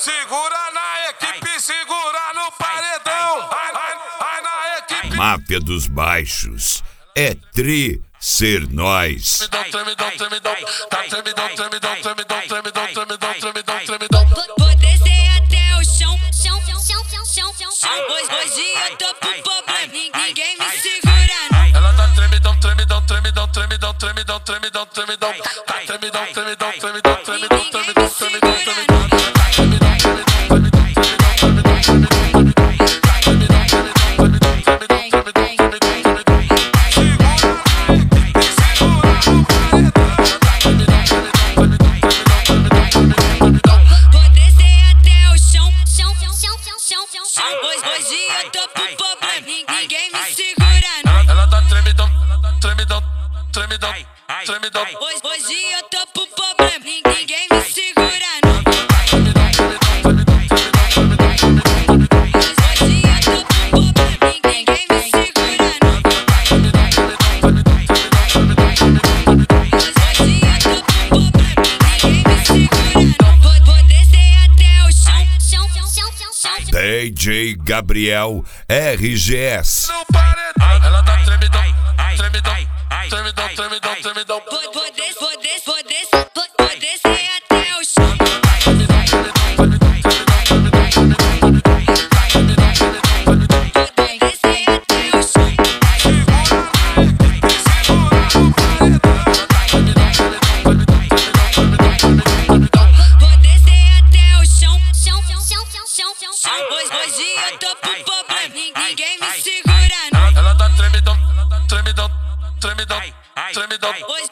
Segura na equipe, segura no paredão. Vai na equipe. Máfia dos Baixos é ser nós. Vou descer até o chão. Hoje eu tô pro problema, ninguém me segura não. Ela tá tremidão. Tá Hoje eu tô pro problema, ninguém me segura não. Ela tá tremidão. Hoje eu tô pro problema, ninguém me segura não. Hoje eu tô pro problema, ninguém me segura não. Hoje eu tô pro problema, ninguém me segura não. Vou descer até o chão. DJ Gabriel RGS. Ela tá tremidão. Vou descer até o chão. Vou descer até o chão. Vou descer até o chão. Hoje eu tô pro problema, ninguém me segura não. Ela tá tremidão.